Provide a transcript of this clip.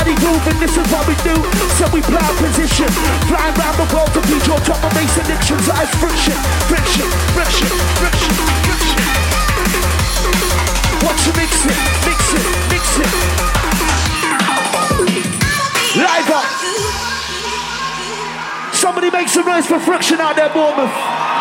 Everybody moving, this is what we do. So we plan position, flying round the world to beat your top of base addictions. That is friction, friction, friction, friction, friction. Watch you mix it, mix it, mix it. Live up. Somebody make some noise for friction out there, Bournemouth.